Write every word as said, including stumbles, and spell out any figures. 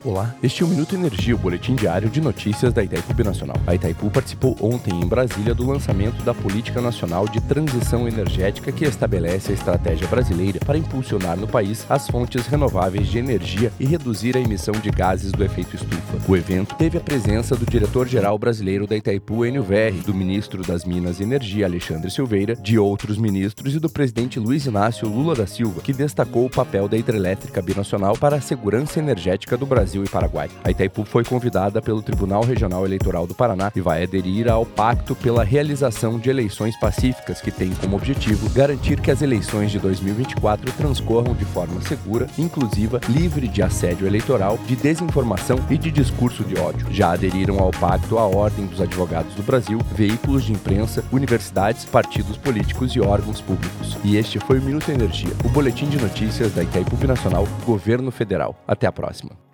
Olá, este é o Minuto Energia, o boletim diário de notícias da Itaipu Binacional. A Itaipu participou ontem em Brasília do lançamento da Política Nacional de Transição Energética que estabelece a estratégia brasileira para impulsionar no país as fontes renováveis de energia e reduzir a emissão de gases do efeito estufa. O evento teve a presença do diretor-geral brasileiro da Itaipu, Enio Verri, do ministro das Minas e Energia, Alexandre Silveira, de outros ministros e do presidente Luiz Inácio Lula da Silva, que destacou o papel da hidrelétrica binacional para a segurança energética do Brasil e Paraguai. A Itaipu foi convidada pelo Tribunal Regional Eleitoral do Paraná e vai aderir ao Pacto pela Realização de Eleições Pacíficas, que tem como objetivo garantir que as eleições de dois mil e vinte e quatro transcorram de forma segura, inclusiva, livre de assédio eleitoral, de desinformação e de discurso de ódio. Já aderiram ao pacto a Ordem dos Advogados do Brasil, veículos de imprensa, universidades, partidos políticos e órgãos públicos. E este foi o Minuto Energia, o boletim de notícias da Itaipu Binacional, Governo Federal. Até a próxima.